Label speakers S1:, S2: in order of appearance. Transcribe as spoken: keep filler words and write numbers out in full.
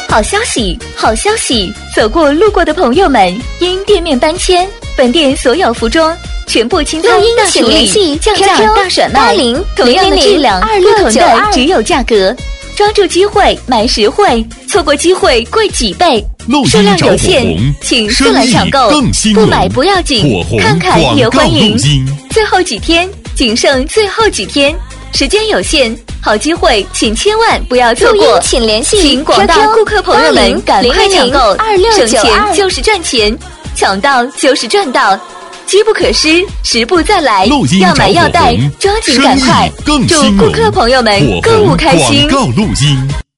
S1: 好消息，好消息！走过路过的朋友们，因店面搬迁，本店所有服装全部清仓大处理，降价大甩卖，同样的质量，不同的只有价格。抓住机会买实惠，错过机会贵几倍。数量有限，请速来抢购，不买不要紧，看看也欢迎。最后几天，仅剩最后几天，时间有限，好机会请千万不要错过。请联系，请广大顾客朋友们赶快抢购，省钱就是赚钱，抢到就是赚到。机不可失，时不再来，要买要带，抓紧赶快！祝顾客朋友们购物开心！
S2: 广告录音。